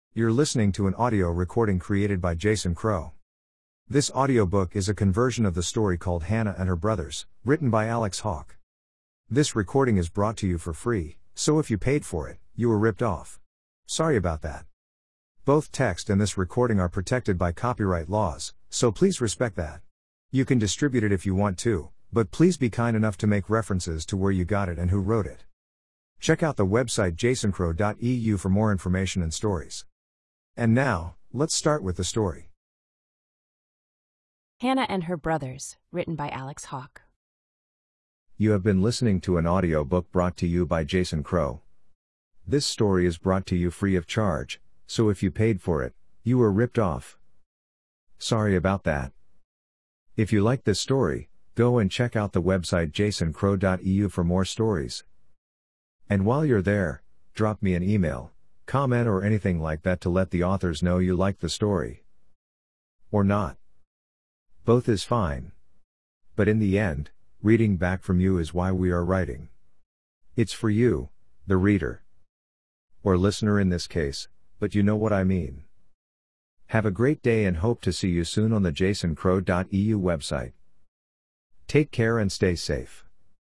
You're listening to an audio recording created by Jason Crow. This audiobook is a conversion of the story called Hannah and Her Brothers, written by Alex Hawke. This recording is brought to you for free, so if you paid for it, you were ripped off. Sorry about that. Both text and this recording are protected by copyright laws, so please respect that. You can distribute it if you want to, but please be kind enough to make references to where you got it and who wrote it. Check out the website jasoncrow.eu for more information and stories. And now, let's start with the story. Hannah and Her Brothers, written by Alex Hawke. You have been listening to an audiobook brought to you by Jason Crow. This story is brought to you free of charge, so if you paid for it, you were ripped off. Sorry about that. If you like this story, go and check out the website jasoncrow.eu for more stories. And while you're there, drop me an email, comment or anything like that to let the authors know you like the story. Or not. Both is fine. But in the end, reading back from you is why we are writing. It's for you, the reader. Or listener in this case, but you know what I mean. Have a great day and hope to see you soon on the jasoncrow.eu website. Take care and stay safe.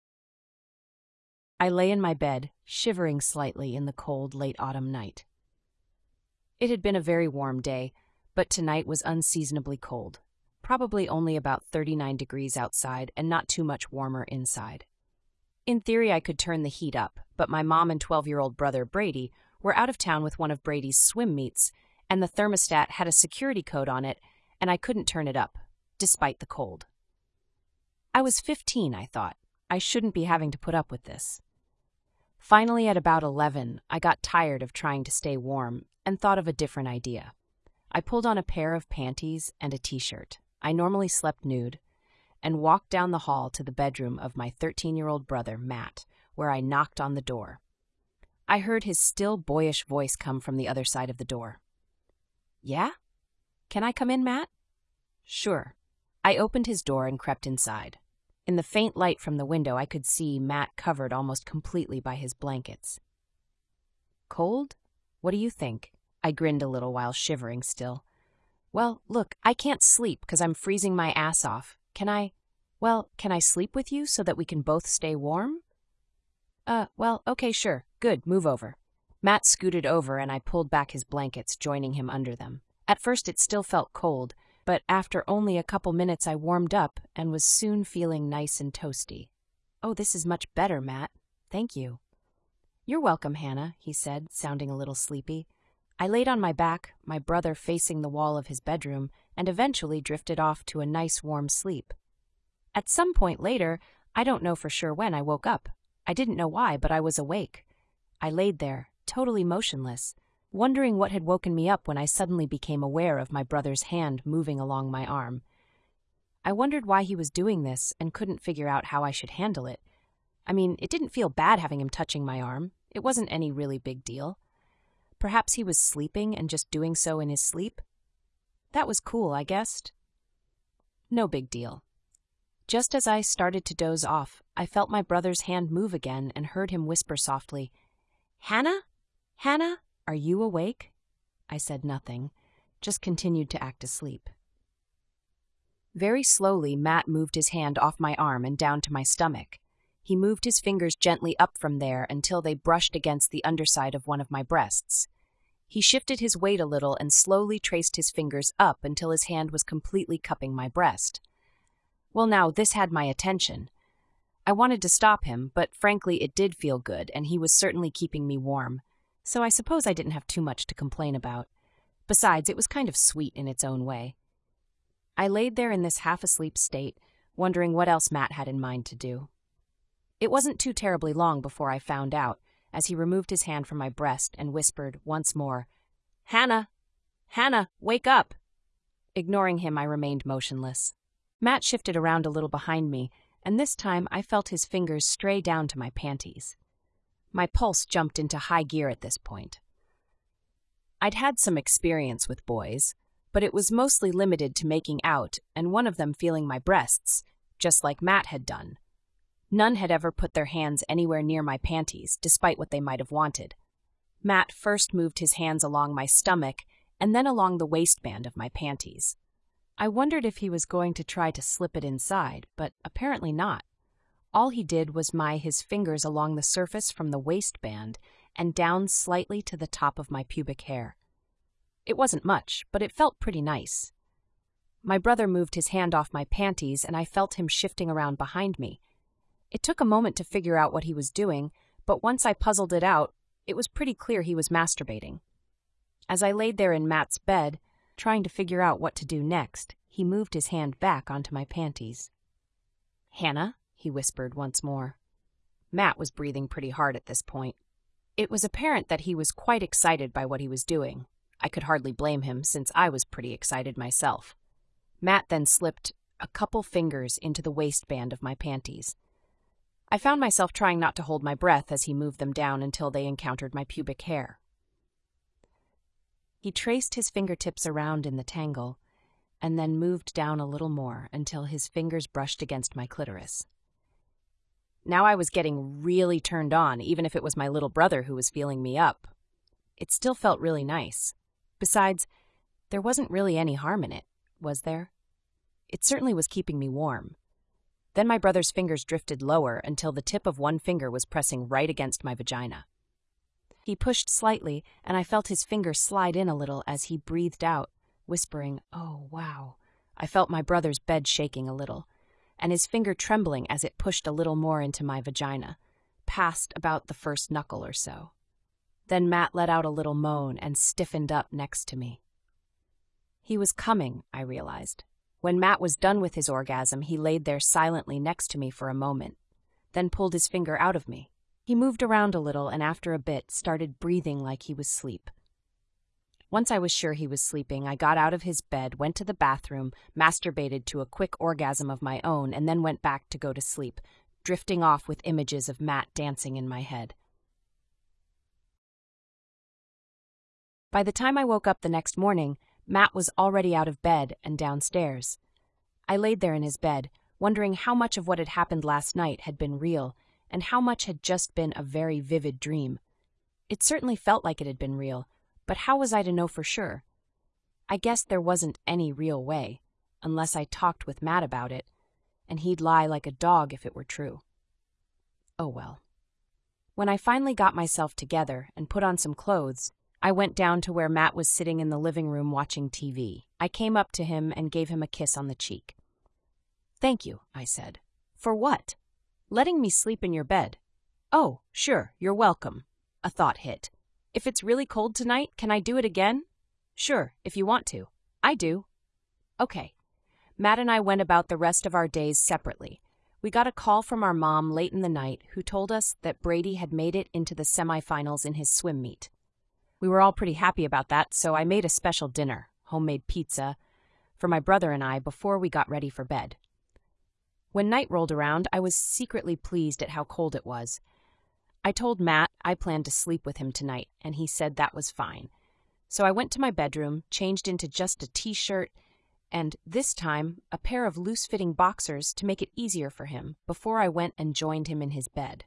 I lay in my bed, shivering slightly in the cold late autumn night. It had been a very warm day, but tonight was unseasonably cold, probably only about 39 degrees outside and not too much warmer inside. In theory, I could turn the heat up, but my mom and 12-year-old brother Brady were out of town with one of Brady's swim meets, and the thermostat had a security code on it, and I couldn't turn it up, despite the cold. I was 15, I thought. I shouldn't be having to put up with this. Finally, at about 11, I got tired of trying to stay warm and thought of a different idea. I pulled on a pair of panties and a t-shirt. I normally slept nude, and walked down the hall to the bedroom of my 13-year-old brother, Matt, where I knocked on the door. I heard his still boyish voice come from the other side of the door. "Yeah? Can I come in, Matt?" "Sure." I opened his door and crept inside. In the faint light from the window, I could see Matt covered almost completely by his blankets. "Cold? What do you think?" I grinned a little while shivering still. "Well, look, I can't sleep because I'm freezing my ass off. Can I sleep with you so that we can both stay warm?" Well, okay, sure. Good, move over." Matt scooted over and I pulled back his blankets, joining him under them. At first it still felt cold, but after only a couple minutes I warmed up and was soon feeling nice and toasty. "Oh, this is much better, Matt. Thank you." "You're welcome, Hannah," he said, sounding a little sleepy. I laid on my back, my brother facing the wall of his bedroom, and eventually drifted off to a nice warm sleep. At some point later, I don't know for sure when, I woke up. I didn't know why, but I was awake. I laid there, totally motionless, wondering what had woken me up when I suddenly became aware of my brother's hand moving along my arm. I wondered why he was doing this and couldn't figure out how I should handle it. I mean, it didn't feel bad having him touching my arm. It wasn't any really big deal. Perhaps he was sleeping and just doing so in his sleep? That was cool, I guessed. No big deal. Just as I started to doze off, I felt my brother's hand move again and heard him whisper softly, "Hannah? Hannah? Are you awake?" I said nothing, just continued to act asleep. Very slowly, Matt moved his hand off my arm and down to my stomach. He moved his fingers gently up from there until they brushed against the underside of one of my breasts. He shifted his weight a little and slowly traced his fingers up until his hand was completely cupping my breast. Well, now, this had my attention. I wanted to stop him, but frankly, it did feel good, and he was certainly keeping me warm. So I suppose I didn't have too much to complain about. Besides, it was kind of sweet in its own way. I laid there in this half-asleep state, wondering what else Matt had in mind to do. It wasn't too terribly long before I found out, as he removed his hand from my breast and whispered once more, "Hannah! Hannah, wake up!" Ignoring him, I remained motionless. Matt shifted around a little behind me, and this time I felt his fingers stray down to my panties. My pulse jumped into high gear at this point. I'd had some experience with boys, but it was mostly limited to making out and one of them feeling my breasts, just like Matt had done. None had ever put their hands anywhere near my panties, despite what they might have wanted. Matt first moved his hands along my stomach and then along the waistband of my panties. I wondered if he was going to try to slip it inside, but apparently not. All he did was his fingers along the surface from the waistband and down slightly to the top of my pubic hair. It wasn't much, but it felt pretty nice. My brother moved his hand off my panties, and I felt him shifting around behind me. It took a moment to figure out what he was doing, but once I puzzled it out, it was pretty clear he was masturbating. As I laid there in Matt's bed, trying to figure out what to do next, he moved his hand back onto my panties. "Hannah?" he whispered once more. Matt was breathing pretty hard at this point. It was apparent that he was quite excited by what he was doing. I could hardly blame him, since I was pretty excited myself. Matt then slipped a couple fingers into the waistband of my panties. I found myself trying not to hold my breath as he moved them down until they encountered my pubic hair. He traced his fingertips around in the tangle, and then moved down a little more until his fingers brushed against my clitoris. Now I was getting really turned on, even if it was my little brother who was feeling me up. It still felt really nice. Besides, there wasn't really any harm in it, was there? It certainly was keeping me warm. Then my brother's fingers drifted lower until the tip of one finger was pressing right against my vagina. He pushed slightly, and I felt his finger slide in a little as he breathed out, whispering, "Oh, wow." I felt my brother's bed shaking a little, and his finger trembling as it pushed a little more into my vagina, past about the first knuckle or so. Then Matt let out a little moan and stiffened up next to me. He was coming, I realized. When Matt was done with his orgasm, he laid there silently next to me for a moment, then pulled his finger out of me. He moved around a little and after a bit started breathing like he was asleep. Once I was sure he was sleeping, I got out of his bed, went to the bathroom, masturbated to a quick orgasm of my own, and then went back to go to sleep, drifting off with images of Matt dancing in my head. By the time I woke up the next morning, Matt was already out of bed and downstairs. I laid there in his bed, wondering how much of what had happened last night had been real, and how much had just been a very vivid dream. It certainly felt like it had been real, but how was I to know for sure? I guessed there wasn't any real way, unless I talked with Matt about it, and he'd lie like a dog if it were true. Oh well. When I finally got myself together and put on some clothes, I went down to where Matt was sitting in the living room watching TV. I came up to him and gave him a kiss on the cheek. "Thank you," I said. "For what?" "Letting me sleep in your bed." "Oh, sure, you're welcome." A thought hit. "If it's really cold tonight, can I do it again?" "Sure, if you want to." "I do." Okay. Matt and I went about the rest of our days separately. We got a call from our mom late in the night who told us that Brady had made it into the semifinals in his swim meet. We were all pretty happy about that, so I made a special dinner, homemade pizza, for my brother and I before we got ready for bed. When night rolled around, I was secretly pleased at how cold it was. I told Matt I planned to sleep with him tonight, and he said that was fine. So I went to my bedroom, changed into just a t-shirt, and, this time, a pair of loose-fitting boxers to make it easier for him before I went and joined him in his bed.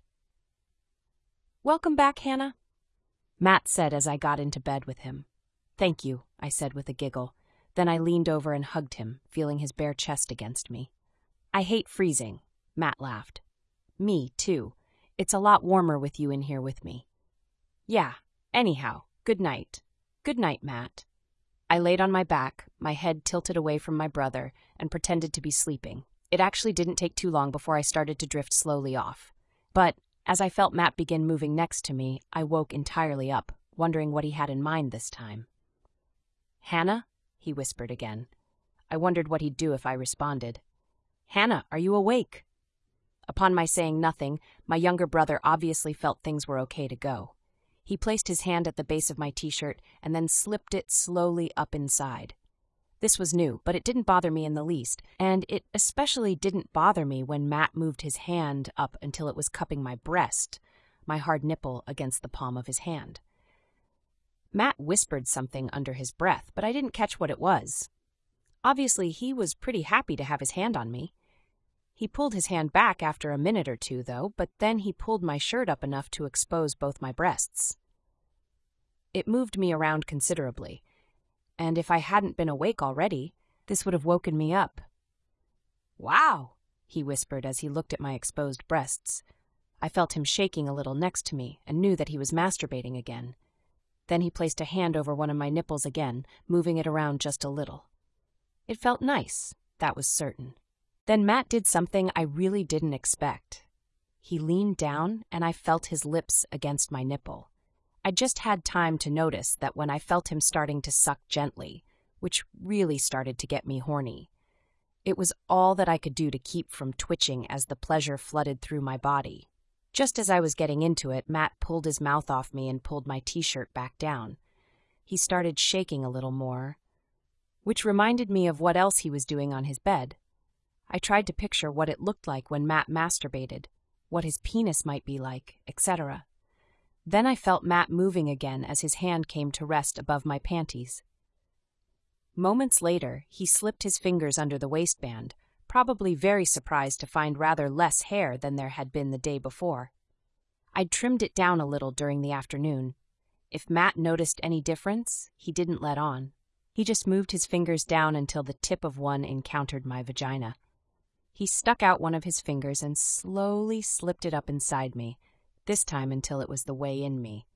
"Welcome back, Hannah," Matt said as I got into bed with him. "Thank you," I said with a giggle. Then I leaned over and hugged him, feeling his bare chest against me. "I hate freezing," Matt laughed. "Me, too. It's a lot warmer with you in here with me." "Yeah, anyhow, good night." "Good night, Matt." I laid on my back, my head tilted away from my brother, and pretended to be sleeping. It actually didn't take too long before I started to drift slowly off. But as I felt Matt begin moving next to me, I woke entirely up, wondering what he had in mind this time. "Hannah?" he whispered again. I wondered what he'd do if I responded. "Hannah, are you awake?" Upon my saying nothing, my younger brother obviously felt things were okay to go. He placed his hand at the base of my t-shirt and then slipped it slowly up inside. This was new, but it didn't bother me in the least, and it especially didn't bother me when Matt moved his hand up until it was cupping my breast, my hard nipple against the palm of his hand. Matt whispered something under his breath, but I didn't catch what it was. Obviously, he was pretty happy to have his hand on me. He pulled his hand back after a minute or two, though, but then he pulled my shirt up enough to expose both my breasts. It moved me around considerably, and if I hadn't been awake already, this would have woken me up. "Wow," he whispered as he looked at my exposed breasts. I felt him shaking a little next to me and knew that he was masturbating again. Then he placed a hand over one of my nipples again, moving it around just a little. It felt nice, that was certain. Then Matt did something I really didn't expect. He leaned down and I felt his lips against my nipple. I just had time to notice that when I felt him starting to suck gently, which really started to get me horny. It was all that I could do to keep from twitching as the pleasure flooded through my body. Just as I was getting into it, Matt pulled his mouth off me and pulled my t-shirt back down. He started shaking a little more, which reminded me of what else he was doing on his bed. I tried to picture what it looked like when Matt masturbated, what his penis might be like, etc. Then I felt Matt moving again as his hand came to rest above my panties. Moments later, he slipped his fingers under the waistband, probably very surprised to find rather less hair than there had been the day before. I'd trimmed it down a little during the afternoon. If Matt noticed any difference, he didn't let on. He just moved his fingers down until the tip of one encountered my vagina. He stuck out one of his fingers and slowly slipped it up inside me, this time until it was the way in me.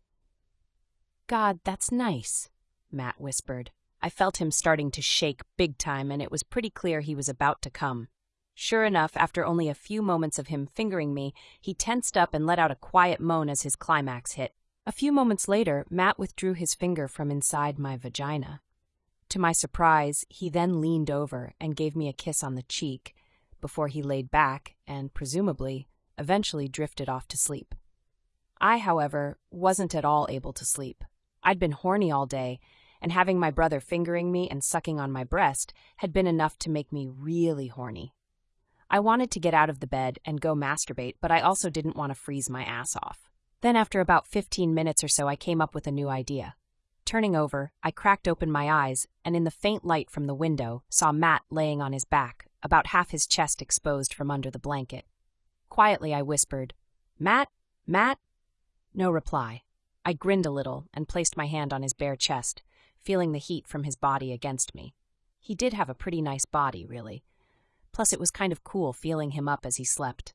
"God, that's nice," Matt whispered. I felt him starting to shake big time, and it was pretty clear he was about to come. Sure enough, after only a few moments of him fingering me, he tensed up and let out a quiet moan as his climax hit. A few moments later, Matt withdrew his finger from inside my vagina. To my surprise, he then leaned over and gave me a kiss on the cheek, before he laid back and, presumably, eventually drifted off to sleep. I, however, wasn't at all able to sleep. I'd been horny all day, and having my brother fingering me and sucking on my breast had been enough to make me really horny. I wanted to get out of the bed and go masturbate, but I also didn't want to freeze my ass off. Then after about 15 minutes or so, I came up with a new idea. Turning over, I cracked open my eyes, and in the faint light from the window, saw Matt laying on his back, about half his chest exposed from under the blanket. Quietly, I whispered, "Matt? Matt?" No reply. I grinned a little and placed my hand on his bare chest, feeling the heat from his body against me. He did have a pretty nice body, really. Plus, it was kind of cool feeling him up as he slept.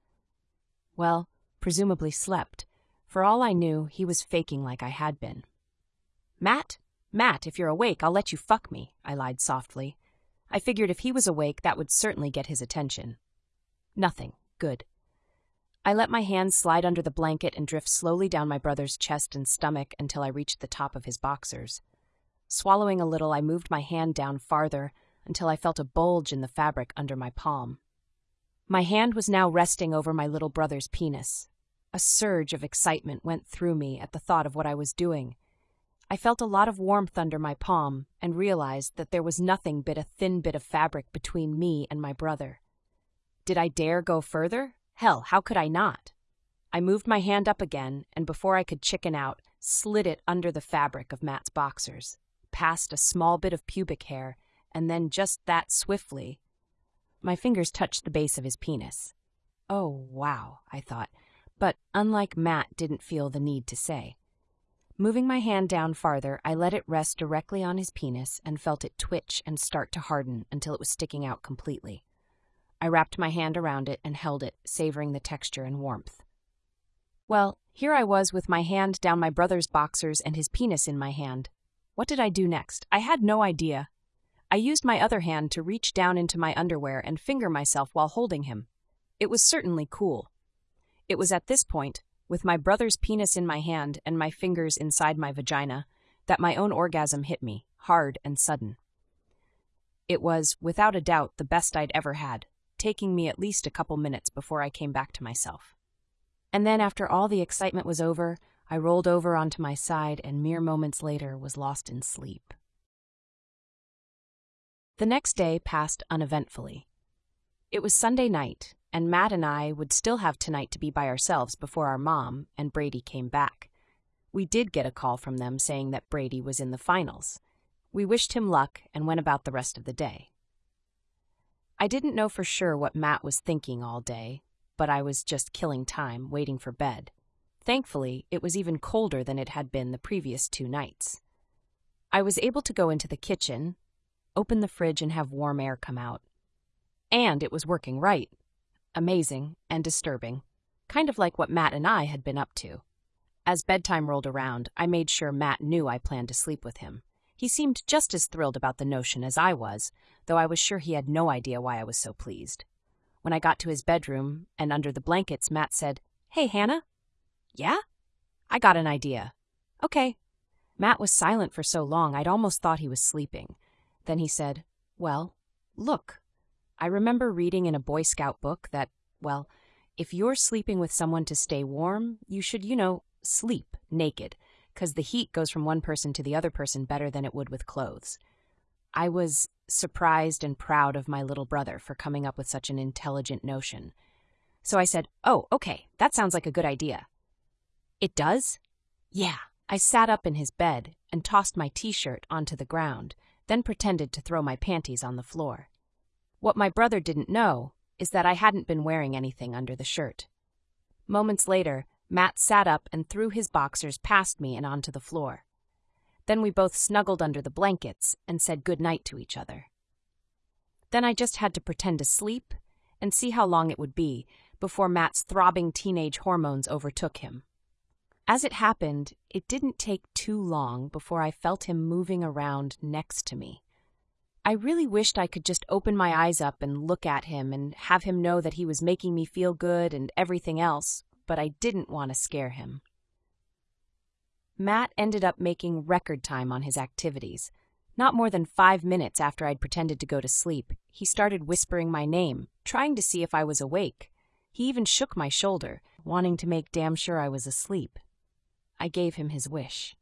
Well, presumably slept. For all I knew, he was faking like I had been. "Matt? Matt, if you're awake, I'll let you fuck me," I lied softly. I figured if he was awake, that would certainly get his attention. Nothing. Good. I let my hands slide under the blanket and drift slowly down my brother's chest and stomach until I reached the top of his boxers. Swallowing a little, I moved my hand down farther until I felt a bulge in the fabric under my palm. My hand was now resting over my little brother's penis. A surge of excitement went through me at the thought of what I was doing. I felt a lot of warmth under my palm and realized that there was nothing but a thin bit of fabric between me and my brother. Did I dare go further? Hell, how could I not? I moved my hand up again, and before I could chicken out, slid it under the fabric of Matt's boxers, past a small bit of pubic hair, and then just that swiftly, my fingers touched the base of his penis. Oh, wow, I thought, but unlike Matt, didn't feel the need to say. Moving my hand down farther, I let it rest directly on his penis and felt it twitch and start to harden until it was sticking out completely. I wrapped my hand around it and held it, savoring the texture and warmth. Well, here I was with my hand down my brother's boxers and his penis in my hand. What did I do next? I had no idea. I used my other hand to reach down into my underwear and finger myself while holding him. It was certainly cool. It was at this point, with my brother's penis in my hand and my fingers inside my vagina, that my own orgasm hit me, hard and sudden. It was, without a doubt, the best I'd ever had, taking me at least a couple minutes before I came back to myself. And then, after all the excitement was over, I rolled over onto my side and mere moments later was lost in sleep. The next day passed uneventfully. It was Sunday night, and Matt and I would still have tonight to be by ourselves before our mom and Brady came back. We did get a call from them saying that Brady was in the finals. We wished him luck and went about the rest of the day. I didn't know for sure what Matt was thinking all day, but I was just killing time, waiting for bed. Thankfully, it was even colder than it had been the previous 2 nights. I was able to go into the kitchen, open the fridge, and have warm air come out. And it was working right. Amazing and disturbing. Kind of like what Matt and I had been up to. As bedtime rolled around, I made sure Matt knew I planned to sleep with him. He seemed just as thrilled about the notion as I was, though I was sure he had no idea why I was so pleased. When I got to his bedroom and under the blankets, Matt said, "Hey, Hannah." "Yeah?" "I got an idea." "Okay." Matt was silent for so long I'd almost thought he was sleeping. Then he said, "Well, look. I remember reading in a Boy Scout book that, well, if you're sleeping with someone to stay warm, you should, sleep naked, 'cause the heat goes from one person to the other person better than it would with clothes." I was surprised and proud of my little brother for coming up with such an intelligent notion. So I said, "Oh, okay, that sounds like a good idea." "It does?" "Yeah." I sat up in his bed and tossed my t-shirt onto the ground, then pretended to throw my panties on the floor. What my brother didn't know is that I hadn't been wearing anything under the shirt. Moments later, Matt sat up and threw his boxers past me and onto the floor. Then we both snuggled under the blankets and said goodnight to each other. Then I just had to pretend to sleep and see how long it would be before Matt's throbbing teenage hormones overtook him. As it happened, it didn't take too long before I felt him moving around next to me. I really wished I could just open my eyes up and look at him and have him know that he was making me feel good and everything else, but I didn't want to scare him. Matt ended up making record time on his activities. Not more than 5 minutes after I'd pretended to go to sleep, he started whispering my name, trying to see if I was awake. He even shook my shoulder, wanting to make damn sure I was asleep. I gave him his wish.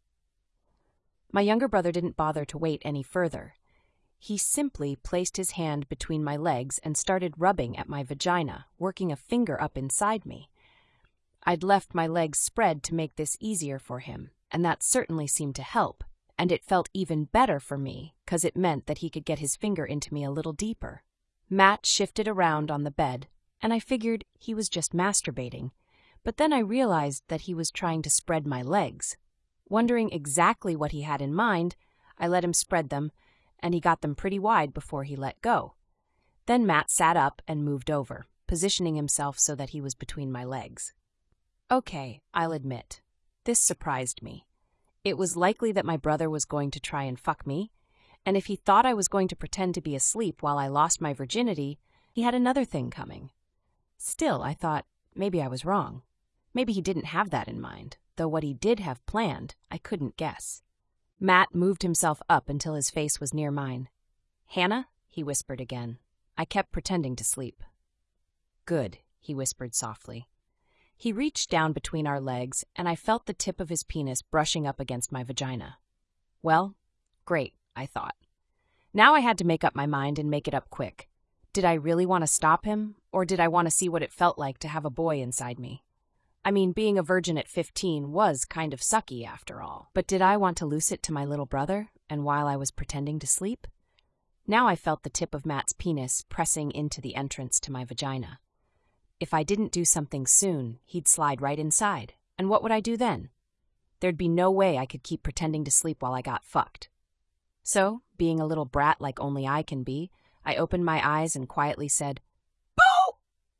My younger brother didn't bother to wait any further. He simply placed his hand between my legs and started rubbing at my vagina, working a finger up inside me. I'd left my legs spread to make this easier for him, and that certainly seemed to help, and it felt even better for me, 'cause it meant that he could get his finger into me a little deeper. Matt shifted around on the bed, and I figured he was just masturbating, but then I realized that he was trying to spread my legs. Wondering exactly what he had in mind, I let him spread them, and he got them pretty wide before he let go. Then Matt sat up and moved over, positioning himself so that he was between my legs. Okay, I'll admit, this surprised me. It was likely that my brother was going to try and fuck me, and if he thought I was going to pretend to be asleep while I lost my virginity, he had another thing coming. Still, I thought, maybe I was wrong. Maybe he didn't have that in mind, though what he did have planned, I couldn't guess. Matt moved himself up until his face was near mine. "Hannah?" he whispered again. I kept pretending to sleep. "Good," he whispered softly. He reached down between our legs, and I felt the tip of his penis brushing up against my vagina. Well, great, I thought. Now I had to make up my mind and make it up quick. Did I really want to stop him, or did I want to see what it felt like to have a boy inside me? I mean, being a virgin at 15 was kind of sucky after all. But did I want to loose it to my little brother, and while I was pretending to sleep? Now I felt the tip of Matt's penis pressing into the entrance to my vagina. If I didn't do something soon, he'd slide right inside, and what would I do then? There'd be no way I could keep pretending to sleep while I got fucked. So, being a little brat like only I can be, I opened my eyes and quietly said, "Boo!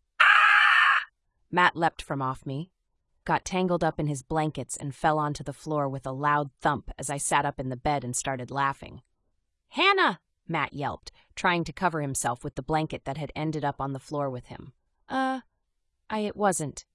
Ah!" Matt leapt from off me, got tangled up in his blankets, and fell onto the floor with a loud thump as I sat up in the bed and started laughing. "Hannah!" Matt yelped, trying to cover himself with the blanket that had ended up on the floor with him. It wasn't.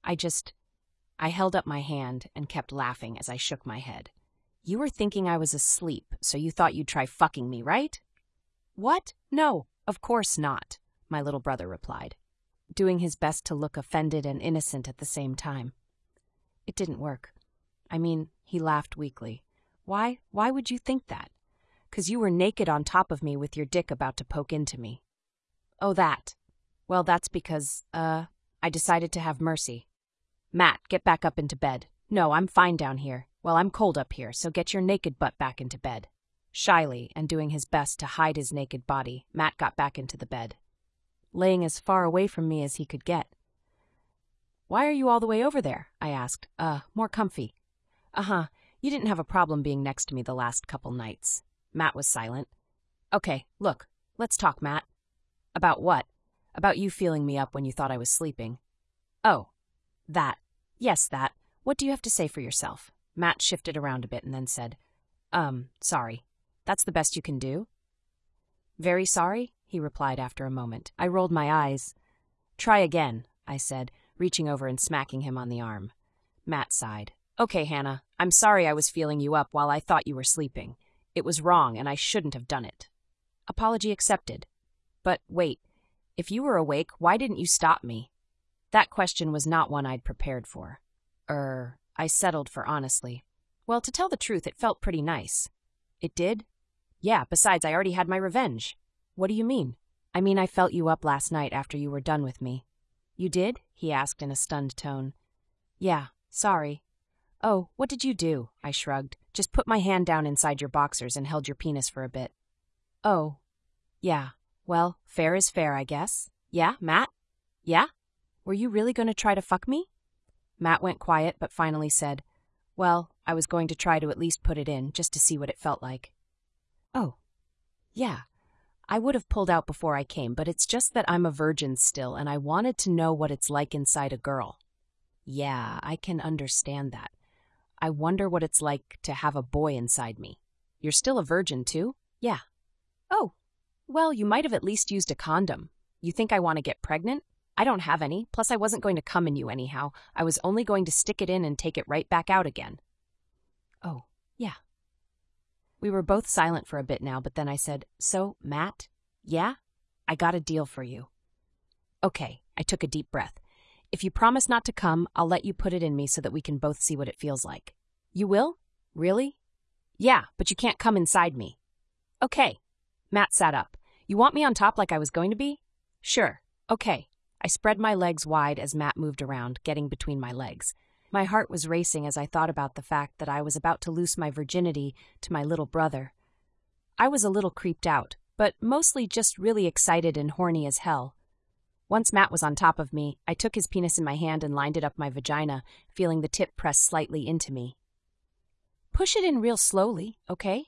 I held up my hand and kept laughing as I shook my head. "You were thinking I was asleep, so you thought you'd try fucking me, right?" "What? No, of course not," my little brother replied, doing his best to look offended and innocent at the same time. It didn't work. I mean, he laughed weakly. Why would you think that? 'Cause you were naked on top of me with your dick about to poke into me." "Oh, that. Well, that's because, I decided to have mercy." "Matt, get back up into bed." "No, I'm fine down here." "Well, I'm cold up here, so get your naked butt back into bed." Shyly, and doing his best to hide his naked body, Matt got back into the bed, laying as far away from me as he could get. Why are you all the way over there? I asked. More comfy. Uh-huh. You didn't have a problem being next to me the last couple nights. Matt was silent. Okay, look. Let's talk, Matt. About what? About you feeling me up when you thought I was sleeping. Oh, that. Yes, that. What do you have to say for yourself? Matt shifted around a bit and then said, sorry. That's the best you can do? Very sorry, he replied after a moment. I rolled my eyes. Try again, I said, reaching over and smacking him on the arm. Matt sighed. Okay, Hannah, I'm sorry I was feeling you up while I thought you were sleeping. It was wrong and I shouldn't have done it. Apology accepted. But wait, if you were awake, why didn't you stop me? That question was not one I'd prepared for. I settled for honestly. Well, to tell the truth, it felt pretty nice. It did? Yeah, besides, I already had my revenge. What do you mean? I mean, I felt you up last night after you were done with me. You did? He asked in a stunned tone. Yeah, sorry. Oh, what did you do? I shrugged. Just put my hand down inside your boxers and held your penis for a bit. Oh, yeah. Well, fair is fair, I guess. Yeah, Matt? Yeah? Were you really going to try to fuck me? Matt went quiet, but finally said, well, I was going to try to at least put it in, just to see what it felt like. Oh, yeah. I would have pulled out before I came, but it's just that I'm a virgin still, and I wanted to know what it's like inside a girl. Yeah, I can understand that. I wonder what it's like to have a boy inside me. You're still a virgin, too? Yeah. Oh, well, you might have at least used a condom. You think I want to get pregnant? I don't have any, plus I wasn't going to come in you anyhow. I was only going to stick it in and take it right back out again. Oh, yeah. We were both silent for a bit now, but then I said, so, Matt? Yeah? I got a deal for you. Okay, I took a deep breath. If you promise not to come, I'll let you put it in me so that we can both see what it feels like. You will? Really? Yeah, but you can't come inside me. Okay. Matt sat up. You want me on top like I was going to be? Sure. Okay. I spread my legs wide as Matt moved around, getting between my legs. My heart was racing as I thought about the fact that I was about to lose my virginity to my little brother. I was a little creeped out, but mostly just really excited and horny as hell. Once Matt was on top of me, I took his penis in my hand and lined it up my vagina, feeling the tip press slightly into me. Push it in real slowly, okay?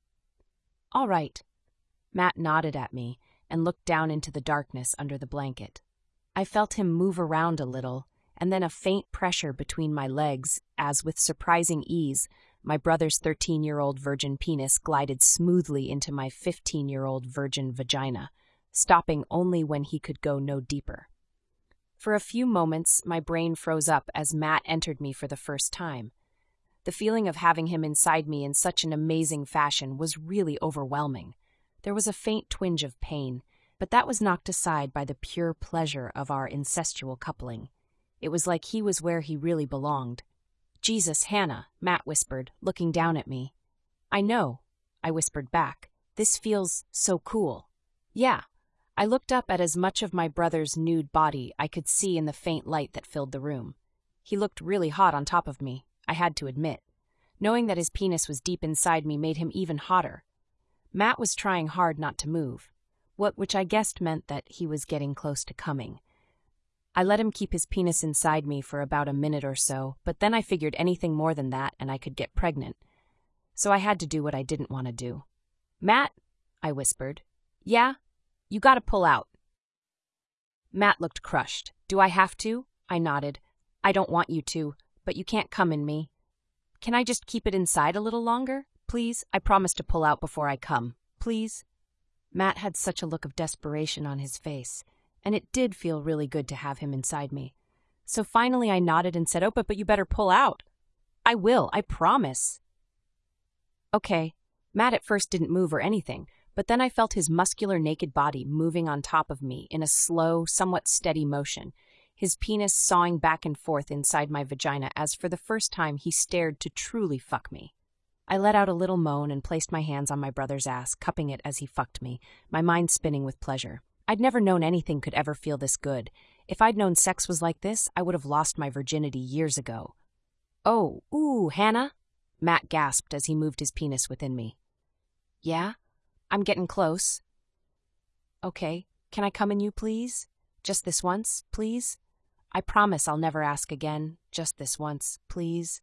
All right. Matt nodded at me and looked down into the darkness under the blanket. I felt him move around a little, and then a faint pressure between my legs as, with surprising ease, my brother's 13-year-old virgin penis glided smoothly into my 15-year-old virgin vagina, stopping only when he could go no deeper. For a few moments, my brain froze up as Matt entered me for the first time. The feeling of having him inside me in such an amazing fashion was really overwhelming. There was a faint twinge of pain, but that was knocked aside by the pure pleasure of our incestual coupling. It was like he was where he really belonged. Jesus, Hannah, Matt whispered, looking down at me. I know, I whispered back. This feels so cool. Yeah. I looked up at as much of my brother's nude body I could see in the faint light that filled the room. He looked really hot on top of me, I had to admit. Knowing that his penis was deep inside me made him even hotter. Matt was trying hard not to move, which I guessed meant that he was getting close to coming. I let him keep his penis inside me for about a minute or so, but then I figured anything more than that and I could get pregnant. So I had to do what I didn't want to do. Matt, I whispered. Yeah? You gotta pull out. Matt looked crushed. Do I have to? I nodded. I don't want you to, but you can't come in me. Can I just keep it inside a little longer? Please? I promise to pull out before I come. Please? Matt had such a look of desperation on his face, and it did feel really good to have him inside me. So finally I nodded and said, oh, but you better pull out. I will, I promise. Okay. Matt at first didn't move or anything, but then I felt his muscular naked body moving on top of me in a slow, somewhat steady motion, his penis sawing back and forth inside my vagina as for the first time he stared to truly fuck me. I let out a little moan and placed my hands on my brother's ass, cupping it as he fucked me, my mind spinning with pleasure. I'd never known anything could ever feel this good. If I'd known sex was like this, I would have lost my virginity years ago. Oh, ooh, Hannah? Matt gasped as he moved his penis within me. Yeah? I'm getting close. Okay, can I come in you, please? Just this once, please? I promise I'll never ask again, just this once, please.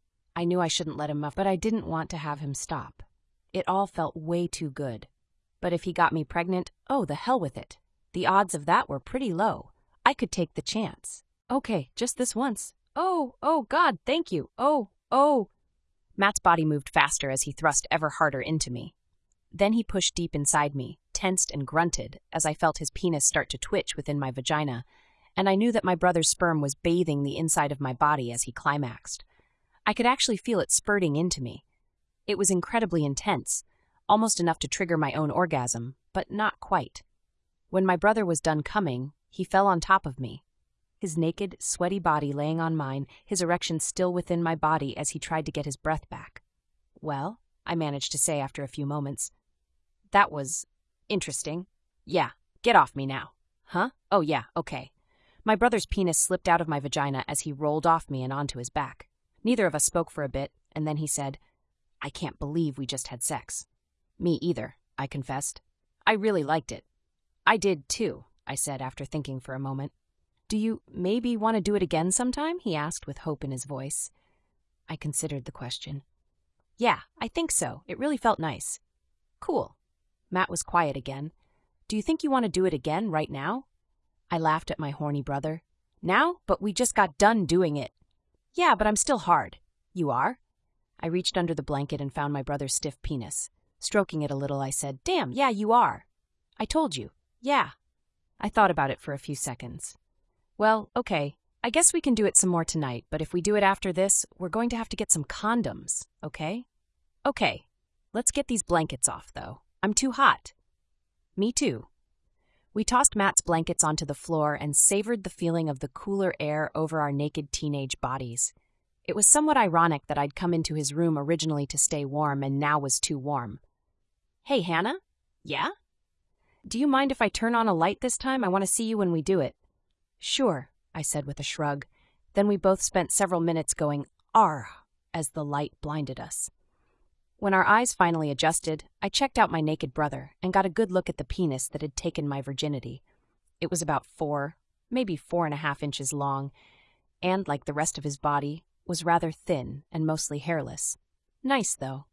I knew I shouldn't let him up, but I didn't want to have him stop. It all felt way too good. But if he got me pregnant, oh, the hell with it. The odds of that were pretty low. I could take the chance. Okay, just this once. Oh, God, thank you. Oh. Matt's body moved faster as he thrust ever harder into me. Then he pushed deep inside me, tensed and grunted, as I felt his penis start to twitch within my vagina, and I knew that my brother's sperm was bathing the inside of my body as he climaxed. I could actually feel it spurting into me. It was incredibly intense, almost enough to trigger my own orgasm, but not quite. When my brother was done coming, he fell on top of me. His naked, sweaty body laying on mine, his erection still within my body as he tried to get his breath back. Well, I managed to say after a few moments. That was interesting. Yeah, get off me now. Huh? Oh yeah, okay. My brother's penis slipped out of my vagina as he rolled off me and onto his back. Neither of us spoke for a bit, and then he said, I can't believe we just had sex. Me either, I confessed. I really liked it. I did too, I said after thinking for a moment. Do you maybe want to do it again sometime? He asked with hope in his voice. I considered the question. Yeah, I think so. It really felt nice. Cool. Matt was quiet again. Do you think you want to do it again right now? I laughed at my horny brother. Now? But we just got done doing it. Yeah, but I'm still hard. You are? I reached under the blanket and found my brother's stiff penis. Stroking it a little, I said, Damn, yeah, you are. I told you. Yeah. I thought about it for a few seconds. Well, okay. I guess we can do it some more tonight, but if we do it after this, we're going to have to get some condoms, okay? Okay. Let's get these blankets off, though. I'm too hot. Me too. We tossed Matt's blankets onto the floor and savored the feeling of the cooler air over our naked teenage bodies. It was somewhat ironic that I'd come into his room originally to stay warm and now was too warm. Hey, Hannah? Yeah? Do you mind if I turn on a light this time? I want to see you when we do it. Sure, I said with a shrug. Then we both spent several minutes going, "Arr," as the light blinded us. When our eyes finally adjusted, I checked out my naked brother and got a good look at the penis that had taken my virginity. It was about 4, maybe 4.5 inches long, and, like the rest of his body, was rather thin and mostly hairless. Nice, though.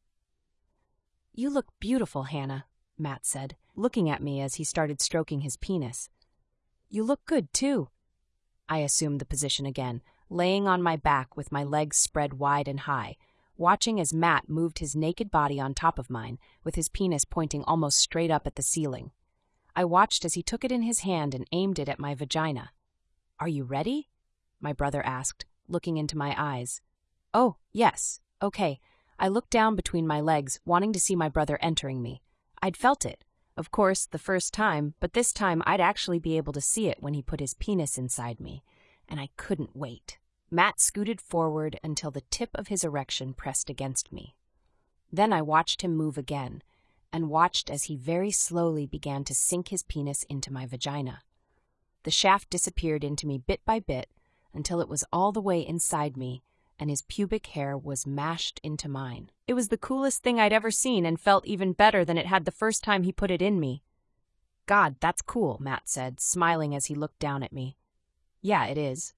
You look beautiful, Hannah, Matt said, looking at me as he started stroking his penis. You look good, too. I assumed the position again, laying on my back with my legs spread wide and high, watching as Matt moved his naked body on top of mine, with his penis pointing almost straight up at the ceiling. I watched as he took it in his hand and aimed it at my vagina. Are you ready? My brother asked, looking into my eyes. Oh, yes, okay. I looked down between my legs, wanting to see my brother entering me. I'd felt it, of course, the first time, but this time I'd actually be able to see it when he put his penis inside me, and I couldn't wait. Matt scooted forward until the tip of his erection pressed against me. Then I watched him move again, and watched as he very slowly began to sink his penis into my vagina. The shaft disappeared into me bit by bit until it was all the way inside me, and his pubic hair was mashed into mine. It was the coolest thing I'd ever seen and felt even better than it had the first time he put it in me. God, that's cool, Matt said, smiling as he looked down at me. Yeah, it is.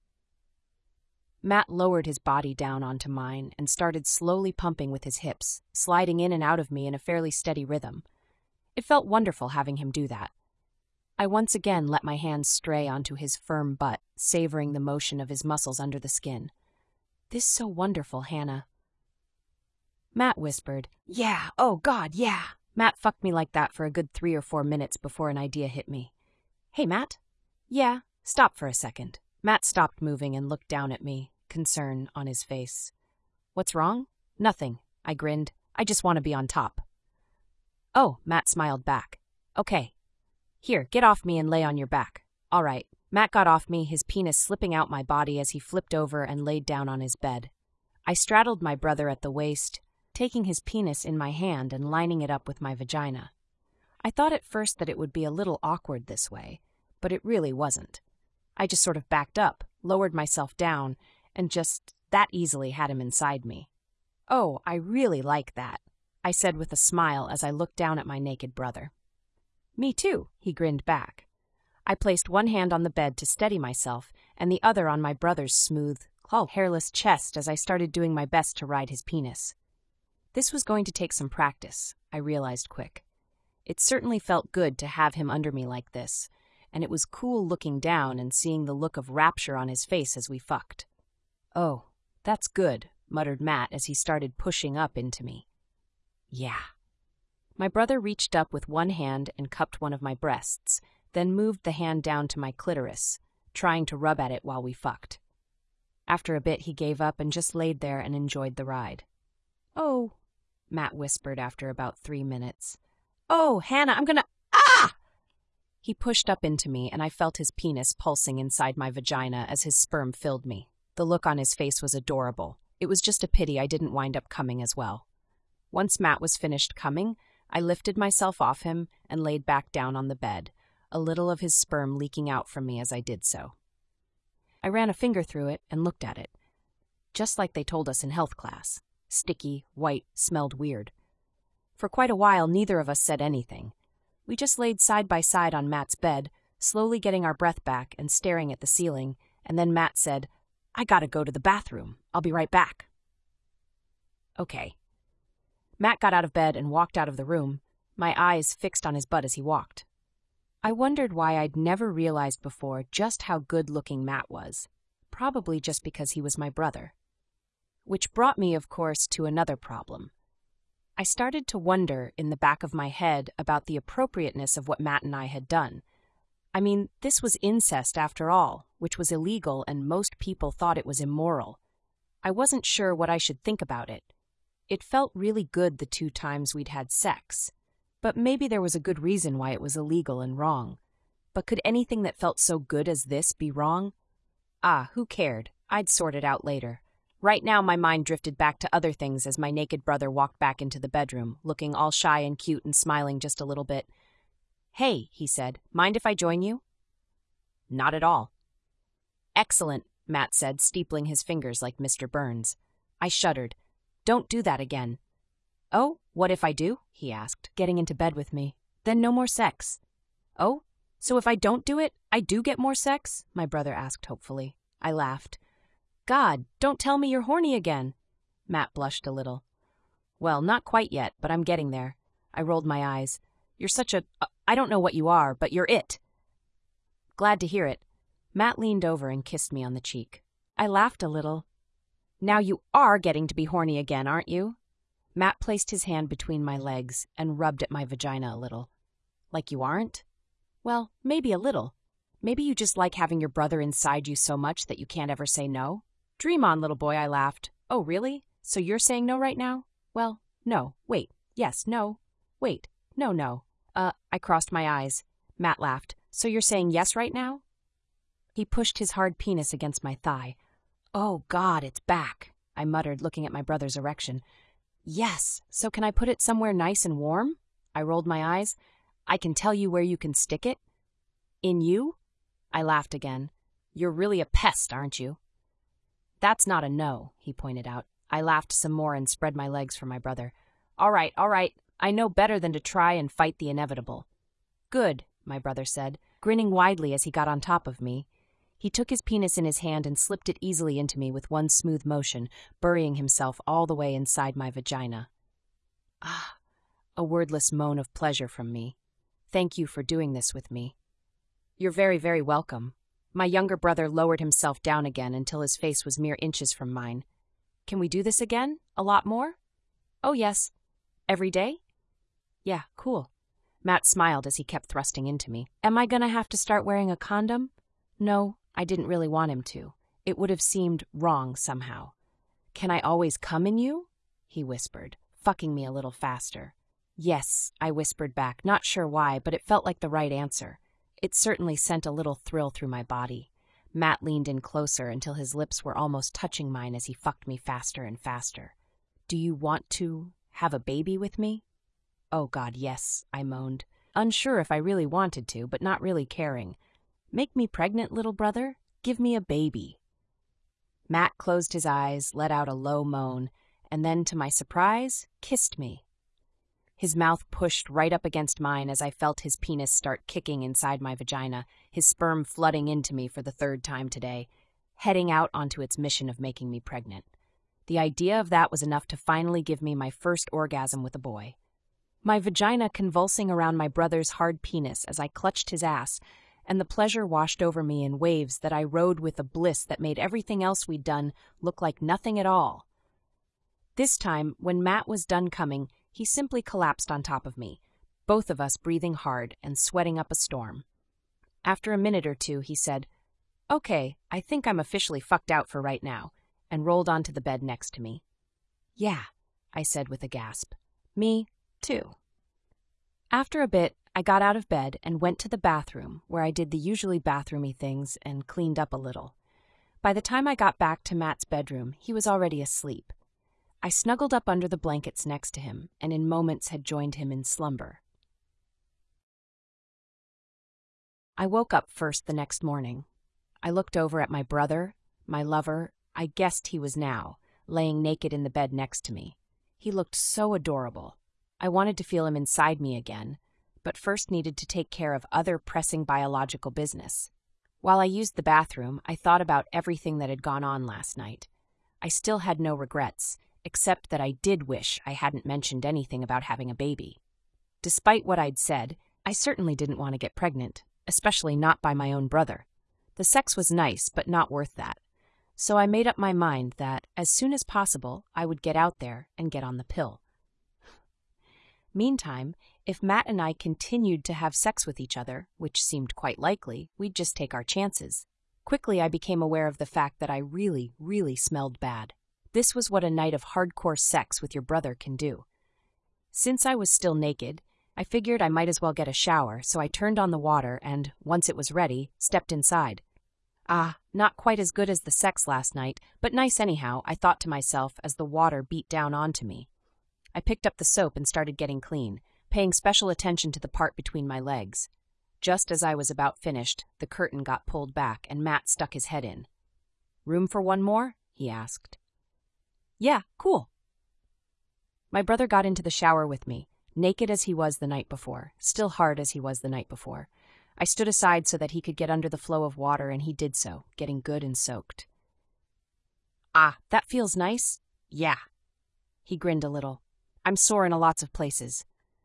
Matt lowered his body down onto mine and started slowly pumping with his hips, sliding in and out of me in a fairly steady rhythm. It felt wonderful having him do that. I once again let my hands stray onto his firm butt, savoring the motion of his muscles under the skin. This is so wonderful, Hannah. Matt whispered, Yeah, oh God, yeah. Matt fucked me like that for a good 3 or 4 minutes before an idea hit me. Hey, Matt? Yeah, stop for a second. Matt stopped moving and looked down at me, concern on his face. What's wrong? Nothing, I grinned. I just want to be on top. Oh, Matt smiled back. Okay. Here, get off me and lay on your back. All right. Matt got off me, his penis slipping out my body as he flipped over and laid down on his bed. I straddled my brother at the waist, taking his penis in my hand and lining it up with my vagina. I thought at first that it would be a little awkward this way, but it really wasn't. I just sort of backed up, lowered myself down, and just that easily had him inside me. Oh, I really like that, I said with a smile as I looked down at my naked brother. Me too, he grinned back. I placed one hand on the bed to steady myself and the other on my brother's smooth, hairless chest as I started doing my best to ride his penis. This was going to take some practice, I realized quick. It certainly felt good to have him under me like this, and it was cool looking down and seeing the look of rapture on his face as we fucked. "Oh, that's good," muttered Matt as he started pushing up into me. "Yeah." My brother reached up with one hand and cupped one of my breasts, then moved the hand down to my clitoris, trying to rub at it while we fucked. After a bit, he gave up and just laid there and enjoyed the ride. "Oh," Matt whispered after about 3 minutes. "Oh, Hannah, I'm gonna— ah!" He pushed up into me, and I felt his penis pulsing inside my vagina as his sperm filled me. The look on his face was adorable. It was just a pity I didn't wind up coming as well. Once Matt was finished coming, I lifted myself off him and laid back down on the bed, a little of his sperm leaking out from me as I did so. I ran a finger through it and looked at it. Just like they told us in health class. Sticky, white, smelled weird. For quite a while, neither of us said anything. We just laid side by side on Matt's bed, slowly getting our breath back and staring at the ceiling, and then Matt said, "I gotta go to the bathroom. I'll be right back." Okay. Matt got out of bed and walked out of the room, my eyes fixed on his butt as he walked. I wondered why I'd never realized before just how good-looking Matt was. Probably just because he was my brother. Which brought me, of course, to another problem. I started to wonder in the back of my head about the appropriateness of what Matt and I had done. I mean, this was incest after all, which was illegal and most people thought it was immoral. I wasn't sure what I should think about it. It felt really good the 2 times we'd had sex. But maybe there was a good reason why it was illegal and wrong. But could anything that felt so good as this be wrong? Who cared? I'd sort it out later. Right now my mind drifted back to other things as my naked brother walked back into the bedroom, looking all shy and cute and smiling just a little bit. "Hey," he said, "mind if I join you?" "Not at all." "Excellent," Matt said, steepling his fingers like Mr. Burns. I shuddered. "Don't do that again." "Oh, what if I do?" he asked, getting into bed with me. "Then no more sex." "Oh, so if I don't do it, I do get more sex?" my brother asked hopefully. I laughed. "God, don't tell me you're horny again." Matt blushed a little. "Well, not quite yet, but I'm getting there." I rolled my eyes. "You're such a— I don't know what you are, but you're it." "Glad to hear it." Matt leaned over and kissed me on the cheek. I laughed a little. "Now you are getting to be horny again, aren't you?" Matt placed his hand between my legs and rubbed at my vagina a little. "Like you aren't?" "Well, maybe a little. Maybe you just like having your brother inside you so much that you can't ever say no." "Dream on, little boy," I laughed. "Oh, really? So you're saying no right now?" "Well, no. Wait. Yes, no. Wait. No, no." I crossed my eyes. Matt laughed. "So you're saying yes right now?" He pushed his hard penis against my thigh. "Oh, God, it's back," I muttered, looking at my brother's erection. "Yes. So can I put it somewhere nice and warm?" I rolled my eyes. "I can tell you where you can stick it." "In you?" I laughed again. "You're really a pest, aren't you?" "That's not a no," he pointed out. I laughed some more and spread my legs for my brother. All right. I know better than to try and fight the inevitable." "Good," my brother said, grinning widely as he got on top of me. He took his penis in his hand and slipped it easily into me with one smooth motion, burying himself all the way inside my vagina. Ah, a wordless moan of pleasure from me. "Thank you for doing this with me." "You're very, very welcome." My younger brother lowered himself down again until his face was mere inches from mine. "Can we do this again? A lot more?" "Oh, yes." "Every day?" "Yeah, cool." Matt smiled as he kept thrusting into me. "Am I gonna have to start wearing a condom?" No, I didn't really want him to. It would have seemed wrong somehow. "Can I always come in you?" he whispered, fucking me a little faster. "Yes," I whispered back, not sure why, but it felt like the right answer. It certainly sent a little thrill through my body. Matt leaned in closer until his lips were almost touching mine as he fucked me faster and faster. "Do you want to have a baby with me?" "Oh, God, yes," I moaned, unsure if I really wanted to, but not really caring. "Make me pregnant, little brother. Give me a baby." Matt closed his eyes, let out a low moan, and then, to my surprise, kissed me. His mouth pushed right up against mine as I felt his penis start kicking inside my vagina, his sperm flooding into me for the third time today, heading out onto its mission of making me pregnant. The idea of that was enough to finally give me my first orgasm with a boy. My vagina convulsing around my brother's hard penis as I clutched his ass, and the pleasure washed over me in waves that I rode with a bliss that made everything else we'd done look like nothing at all. This time, when Matt was done coming, he simply collapsed on top of me, both of us breathing hard and sweating up a storm. After a minute or two, he said, "Okay, I think I'm officially fucked out for right now," and rolled onto the bed next to me. "Yeah," I said with a gasp. "Me, too." After a bit, I got out of bed and went to the bathroom, where I did the usually bathroomy things and cleaned up a little. By the time I got back to Matt's bedroom, he was already asleep. I snuggled up under the blankets next to him, and in moments had joined him in slumber. I woke up first the next morning. I looked over at my brother, my lover, I guessed he was now, laying naked in the bed next to me. He looked so adorable. I wanted to feel him inside me again, but first needed to take care of other pressing biological business. While I used the bathroom, I thought about everything that had gone on last night. I still had no regrets, except that I did wish I hadn't mentioned anything about having a baby. Despite what I'd said, I certainly didn't want to get pregnant, especially not by my own brother. The sex was nice, but not worth that. So I made up my mind that, as soon as possible, I would get out there and get on the pill. Meantime, if Matt and I continued to have sex with each other, which seemed quite likely, we'd just take our chances. Quickly, I became aware of the fact that I really, really smelled bad. This was what a night of hardcore sex with your brother can do. Since I was still naked, I figured I might as well get a shower, so I turned on the water and, once it was ready, stepped inside. Not quite as good as the sex last night, but nice anyhow, I thought to myself as the water beat down onto me. I picked up the soap and started getting clean, paying special attention to the part between my legs. Just as I was about finished, the curtain got pulled back and Matt stuck his head in. "Room for one more?" he asked. "Yeah, cool." My brother got into the shower with me, naked as he was the night before, still hard as he was the night before. I stood aside so that he could get under the flow of water, and he did so, getting good and soaked. That feels nice?" "Yeah." He grinned a little. "I'm sore in lots of places."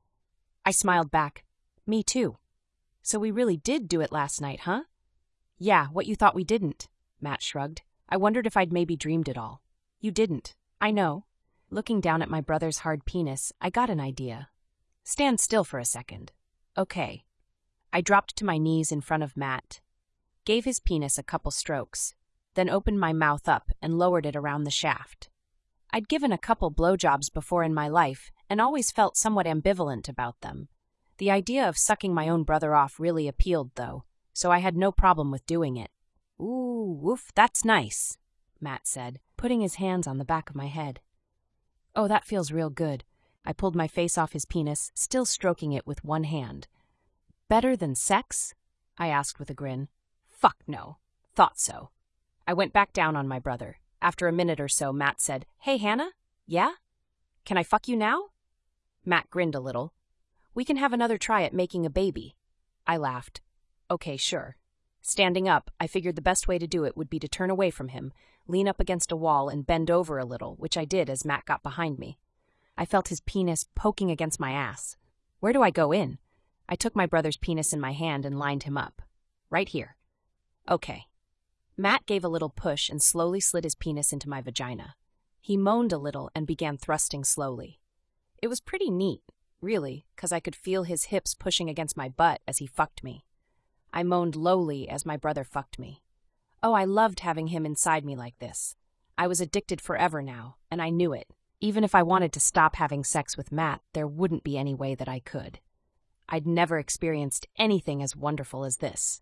I smiled back. "Me too." "So we really did do it last night, huh?" "Yeah, what you thought we didn't," Matt shrugged. "I wondered if I'd maybe dreamed it all." "You didn't. I know." Looking down at my brother's hard penis, I got an idea. "Stand still for a second." "Okay." I dropped to my knees in front of Matt, gave his penis a couple strokes, then opened my mouth up and lowered it around the shaft. I'd given a couple blowjobs before in my life and always felt somewhat ambivalent about them. The idea of sucking my own brother off really appealed, though, so I had no problem with doing it. "Ooh, woof, that's nice," Matt said, putting his hands on the back of my head. "Oh, that feels real good." I pulled my face off his penis, still stroking it with one hand. "Better than sex?" I asked with a grin. "Fuck no. Thought so." I went back down on my brother. After a minute or so, Matt said, "Hey, Hannah? Yeah? Can I fuck you now?" Matt grinned a little. "We can have another try at making a baby." I laughed. "Okay, sure." Standing up, I figured the best way to do it would be to turn away from him, lean up against a wall, and bend over a little, which I did as Matt got behind me. I felt his penis poking against my ass. Where do I go in? I took my brother's penis in my hand and lined him up. Right here. Okay. Matt gave a little push and slowly slid his penis into my vagina. He moaned a little and began thrusting slowly. It was pretty neat, really, 'cause I could feel his hips pushing against my butt as he fucked me. I moaned lowly as my brother fucked me. Oh, I loved having him inside me like this. I was addicted forever now, and I knew it. Even if I wanted to stop having sex with Matt, there wouldn't be any way that I could. I'd never experienced anything as wonderful as this.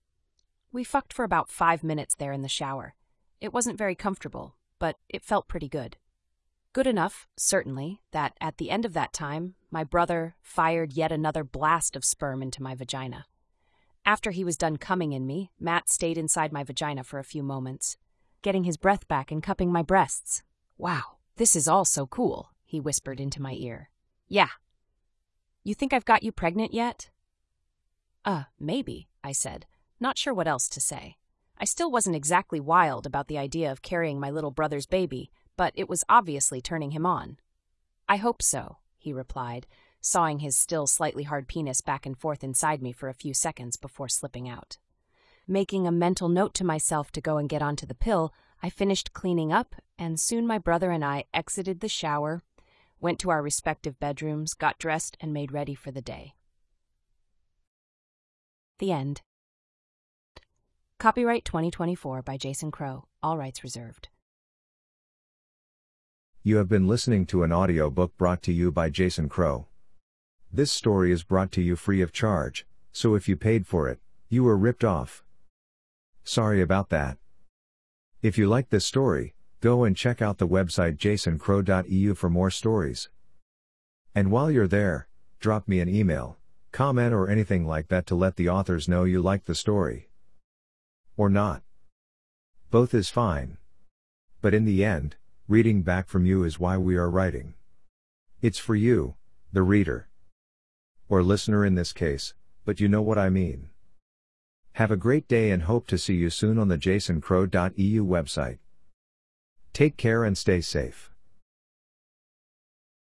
We fucked for about 5 minutes there in the shower. It wasn't very comfortable, but it felt pretty good. Good enough, certainly, that at the end of that time, my brother fired yet another blast of sperm into my vagina. After he was done coming in me, Matt stayed inside my vagina for a few moments, getting his breath back and cupping my breasts. "Wow, this is all so cool," he whispered into my ear. "Yeah." You think I've got you pregnant yet? Maybe, I said, not sure what else to say. I still wasn't exactly wild about the idea of carrying my little brother's baby, but it was obviously turning him on. I hope so, he replied, sawing his still slightly hard penis back and forth inside me for a few seconds before slipping out. Making a mental note to myself to go and get onto the pill, I finished cleaning up, and soon my brother and I exited the shower, went to our respective bedrooms, got dressed, and made ready for the day. The end. Copyright 2024 by Jason Crow, all rights reserved. You have been listening to an audiobook brought to you by Jason Crow. This story is brought to you free of charge, so if you paid for it, you were ripped off. Sorry about that. If you like this story, go and check out the website jasoncrow.eu for more stories. And while you're there, drop me an email, comment or anything like that to let the authors know you like the story. Or not. Both is fine. But in the end, reading back from you is why we are writing. It's for you, the reader. Or listener in this case, but you know what I mean. Have a great day and hope to see you soon on the jasoncrow.eu website. Take care and stay safe.